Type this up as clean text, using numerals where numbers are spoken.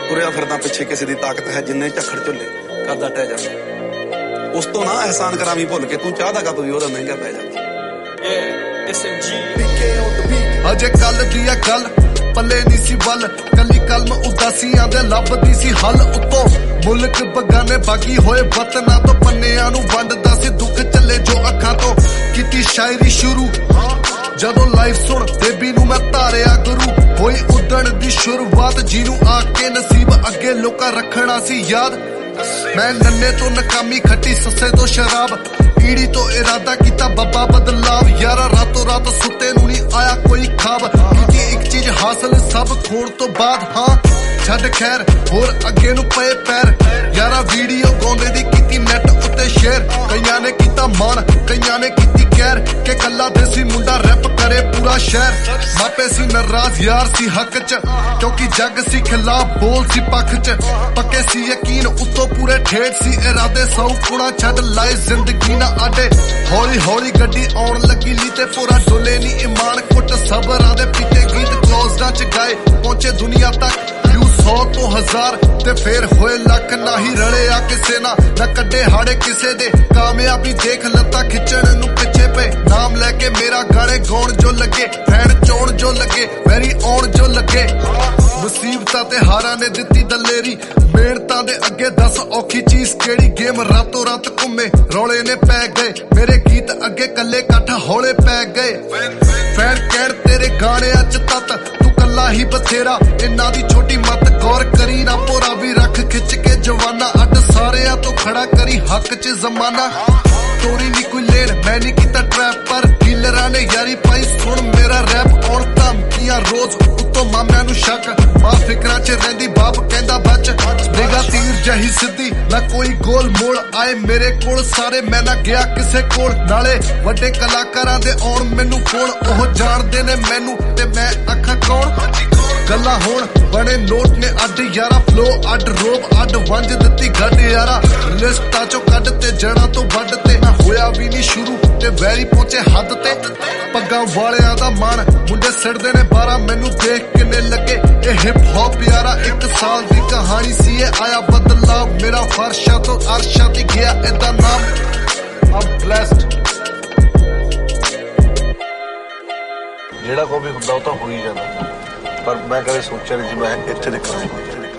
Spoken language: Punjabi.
ਤੁਰਿਆ ਫਿਰਦਾ ਪਿੱਛੇ ਕਿਸੇ ਦੀ ਤਾਕਤ ਹੈ ਜਿੰਨੇ ਝੱਖੜ ਝੁੱਲੇ ਕਰਦਾ ਟਹਿ ਜਾਂਦਾ। ਉਸ ਤੋਂ ਨਾ ਅਹਿਸਾਨ ਕਰਾਵੀਂ ਭੁੱਲ ਕੇ ਤੂੰ ਚਾਹਦਾ ਕਾ ਤੂੰ ਉਹਦਾ ਮਹਿੰਗਾ ਪੈ ਜਾਂਦਾ। ਅਜੇ ਕੱਲ ਦੀ ਆ ਗੱਲ ਪੱਲੇ ਨਹੀਂ ਸੀ ਵੱਲ ਕੱਲੀ ਕਲਮ ਉਦਾਸੀਆਂ ਦੇ ਲੱਭਦੀ ਸੀ ਹੱਲ। ਉੱਤੋਂ ਮੁਲਕ ਬਗਾਨੇ ਬਾਗੀ ਹੋਏ ਵਤਨਾਂ ਤੋਂ ਪੰਨਿਆਂ ਨੂੰ ਵੰਡਦਾ ਸੀ ਦੁੱਖ ਚੱਲੇ ਜੋ ਅੱਖਾਂ ਤੋਂ। ਕੀਤੀ ਸ਼ਾਇਰੀ ਸ਼ੁਰੂ ਜਦੋਂ ਲਾਈਵ ਸੁਣ ਬੇਬੀ ਨੂੰ ਮੈਂ ਧਾਰਿਆ ਗੁਰੂ ਹੋਈ ਉਦਣ ਦੀ ਸ਼ੁਰੂਆਤ ਜਿਹਨੂੰ ਆ ਕੇ ਨਸੀਬ ਅੱਗੇ ਲੋਕਾਂ ਰੱਖਣਾ ਸੀ ਯਾਦ। ਮੈਂ ਨੰਨੇ ਤੋਂ ਨਕਾਮੀ ਖੱਟੀ ਸੱਸੇ ਤੋਂ ਸ਼ਰਾਬ ਈੜੀ ਤੋਂ ਇਰਾਦਾ ਕੀਤਾ ਬੱਬਾ ਬਦਲਾਵ। ਯਾਰਾ ਰਾਤੋਂ ਰਾਤ ਸੁੱਤੇ ਨੂੰ ਨਹੀਂ ਆਇਆ ਕੋਈ ਖਾਬ ਕੀਤੀ ਇੱਕ ਚੀਜ਼ ਹਾਸਲ ਸਭ ਖੋਣ ਤੋਂ ਬਾਅਦ। ਹਾਂ ਛੱਡ ਖੈਰ ਹੋਰ ਅੱਗੇ ਨੂੰ ਪਏ ਪੈਰ ਯਾਰਾ ਵੀਡੀਓ ਗਾਉਂਦੇ ਦੀ ਕੀਤੀ ਨੈਟ ਉੱਤੇ ਸ਼ੇਅਰ। ਕਈਆਂ ਨੇ ਕੀਤਾ ਮਾਣ ਕਈਆਂ ਨੇ ਕੀਤੀ ਕਹਿਰ ਕਿ ਕੱਲਾ ਦੇਸੀ ਮੁੰਡਾ ਰੈਪ ਕਰੇ ਪੂਰਾ ਸ਼ਹਿਰ। ਮਾਪੇ ਸੀ ਨਾਰਾਜ਼ ਯਾਰ ਸੀ ਹੱਕ ਚ ਕਿਉਂਕਿ ਜੱਗ ਸੀ ਖਿਲਾਫ ਬੋਲ ਸੀ ਪੱਖ ਚ। ਪੱਕੇ ਸੀ ਯਕੀਨ ਉੱਤੋਂ ਪੂਰੇ ਠੇਠ ਸੀ ਇਰਾਦੇ ਸੌ ਕੁਣਾ ਛੱਡ ਲਾਏ ਜ਼ਿੰਦਗੀ ਨਾ ਆਡੇ। ਹੌਲੀ ਹੌਲੀ ਗੱਡੀ ਆਉਣ ਲੱਗੀ ਲੀ ਤੇ ਪੂਰਾ ਡੋਲੇ ਨੀ ਇਮਾਨ ਕੁੱਟ ਸਬਰਾਂ ਦੇ ਪੀਤੇ ਗੀਤ ਕਲੋਜ਼ਡਾਂ ਚ ਗਾਏ ਪਹੁੰਚੇ ਦੁਨੀਆ ਤੱਕ 100 ਤੋਂ 1000 ਤੇ ਫੇਰ ਹੋਏ ਲੱਖ ਨਾ ਹੀ ਰਲੇ ਆ ਕਿਸੇ ਨਾ ਕੱਢੇ ਹਾੜੇ ਕਿਸੇ ਦੇ। ਕਾਮਯਾਬੀ ਦੇਖ ਲੱਤਾਂ ਖਿੱਚਣ ਨੂੰ ਪਿੱਛੇ ਪਏ ਨਾਮ ਲੈ ਕੇ ਮੇਰਾ ਗਾਣੇ ਗਾਉਣ ਜੋ ਲੱਗੇ ਫੈਨ ਚੋਣ ਜੋ ਲੱਗੇ ਵੈਰੀ ਆਉਣ ਜੋ ਲੱਗੇ। ਮੁਸੀਬਤਾਂ ਤੇ ਹਾਰਾਂ ਨੇ ਦਿੱਤੀ ਦਲੇਰੀ ਮਿਹਨਤਾਂ ਦੇ ਅੱਗੇ ਦੱਸ ਔਖੀ ਚੀਜ਼ ਕਿਹੜੀ। ਗੇਮ ਰਾਤੋਂ ਰਾਤ ਘੁੰਮੇ ਰੌਲੇ ਨੇ ਪੈ ਗਏ ਮੇਰੇ ਗੀਤ ਅੱਗੇ ਕੱਲੇ ਕੱਠ ਹੌਲੇ ਪੈ ਗਏ। ਫੈਨ ਕਹਿਣ ਤੇਰੇ ਗਾਣਿਆਂ ਚ ਤੱਤ ਤੂੰ ਕੱਲਾ ਹੀ ਬਥੇਰਾ ਇਹਨਾਂ ਦੀ ਛੋਟੀ ਮੱਤ ਗੌਰ ਕਰੀ ਨਾ ਭੋਰਾ ਵੀ ਰੱਖ ਖਿੱਚ ਕੇ ਜਵਾਨਾ ਅੱਡ ਸਾਰਿਆਂ ਤੋਂ ਖੜਾ ਕਰੀ ਹੱਕ ਚ ਜ਼ਮਾਨਾ। ਤੋਰੀ ਨੀ ਕੋਈ ਲੈਣ ਮੈਂ ਨਹੀਂ ਕੀਤਾ ਟਰੈਪ ਪਰ ਡੀਲਰਾਂ ਨੇ ਯਾਰੀ ਪਾਈ ਸੁਣ ਮੇਰਾ ਰੈਪ ਆਉਣ ਧਮਕੀਆਂ ਰੋਜ਼ ਉੱਤੋਂ ਮਾਮਿਆਂ ਨੂੰ ਸ਼ੱਕ ਮਾਂ ਫਿਕਰਾਂ ਚ ਰਹਿੰਦੀ ਬਾਪ ਕਹਿੰਦਾ ਬਚ ਨਿਗਾ ਤੀਰ ਜਹੀ ਸਿੱਧੀ ਨਾ ਕੋਈ ਗੋਲ ਮੋੜ ਆਏ ਮੇਰੇ ਕੋਲ ਸਾਰੇ ਮੈਂ ਨਾ ਗਿਆ ਕਿਸੇ ਕੋਲ। ਨਾਲੇ ਵੱਡੇ ਕਲਾਕਾਰਾਂ ਦੇ ਆਉਣ ਮੈਨੂੰ ਕੋਲ ਉਹ ਜਾਣਦੇ ਨੇ ਮੈਨੂੰ ਤੇ ਮੈਂ ਅੱਖਾਂ ਕੌਣ। ਗੱਲਾਂ ਹੁਣ ਬਣੇ ਨੋਟ ਨੇ ਅੱਡ ਯਾਰਾ ਫਲੋ ਅੱਡ ਰੋਬ ਅੱਡ ਵੰਜ ਦਿੱਤੀ ਗੱਡ ਯਾਰਾ। ਲਿਸਟਾਂ ਚੋਂ ਕੱਢ ਤੇ ਜੜਾਂ ਤੋਂ ਵੱਢ ਤੇ ਨਾ ਹੋਇਆ ਵੀ ਨਹੀਂ ਸ਼ੁਰੂ ਤੇ ਵੈਰੀ ਪਹੁੰਚੇ ਹੱਦ ਤੇ। ਪੱਗਾਂ ਵਾਲਿਆਂ ਦਾ ਮਾਣ ਮੁੰਡੇ ਸਿੜਦੇ ਨੇ 12 ਮੈਨੂੰ ਦੇਖ ਕਿੰਨੇ ਲੱਗੇ ਇਹ ਹਿਪ ਹੌਪ ਯਾਰਾ। 1 ਸਾਲ ਦੀ ਕਹਾਣੀ ਸੀ ਇਹ ਆਇਆ ਬਦਲਾਵ ਮੇਰਾ ਫਰਸ਼ਾਂ ਤੋਂ ਅਰਸ਼ਾਂ ਤੇ ਗਿਆ ਏਦਾਂ ਨਾਮ। I'm blessed। ਜਿਹੜਾ ਕੋਈ ਵੀ ਹੁੰਦਾ ਉਹ ਤਾਂ ਹੋ ਹੀ ਜਾਂਦਾ ਪਰ ਮੈਂ ਕਦੇ ਸੋਚਿਆ ਨਹੀਂ ਸੀ ਮੈਂ ਇੱਥੇ ਤੱਕ ਆਵਾਂਗਾ।